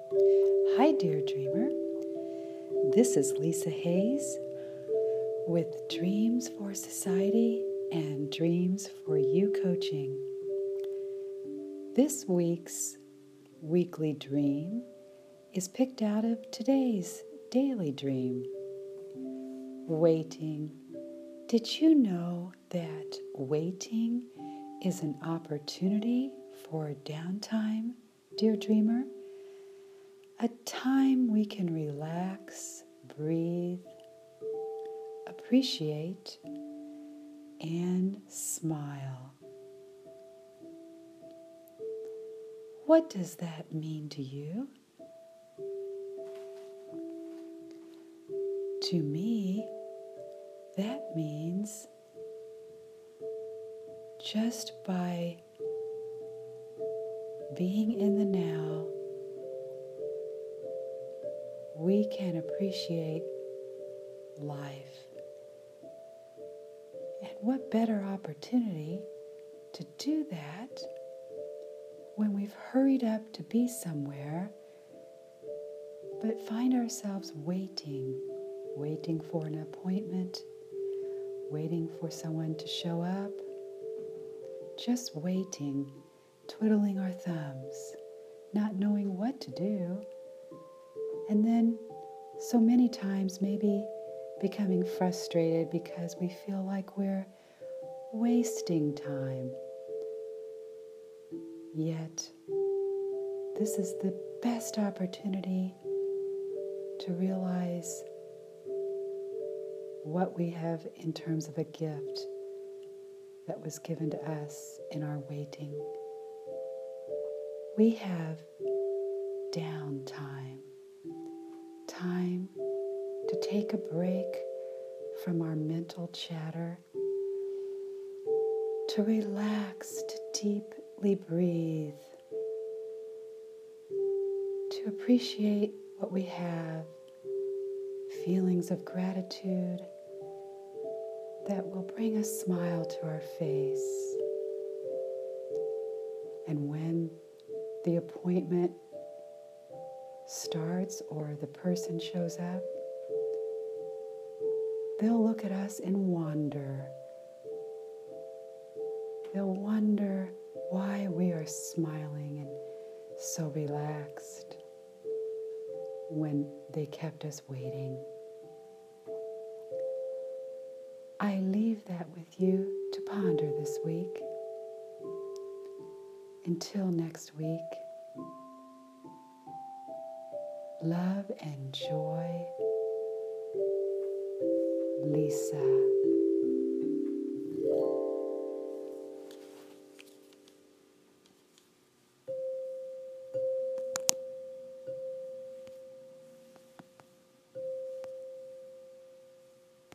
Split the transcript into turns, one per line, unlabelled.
Hi, dear dreamer. This is Lisa Hayes with Dreams for Society and Dreams for You Coaching. This week's weekly dream is picked out of today's daily dream. Waiting. Did you know that waiting is an opportunity for downtime, dear dreamer? A time we can relax, breathe, appreciate, and smile. What does that mean to you? To me, that means just by being in the now, we can appreciate life. And what better opportunity to do that when we've hurried up to be somewhere, but find ourselves waiting for an appointment, waiting for someone to show up, just waiting, twiddling our thumbs, not knowing what to do, and then so many times maybe becoming frustrated because we feel like we're wasting time. Yet, this is the best opportunity to realize what we have in terms of a gift that was given to us in our waiting. We have downtime, time to take a break from our mental chatter, to relax, to deeply breathe, to appreciate what we have, feelings of gratitude that will bring a smile to our face. And when the appointment starts or the person shows up, they'll look at us and wonder. They'll wonder why we are smiling and so relaxed when they kept us waiting. I leave that with you to ponder this week. Until next week, love and joy, Lisa.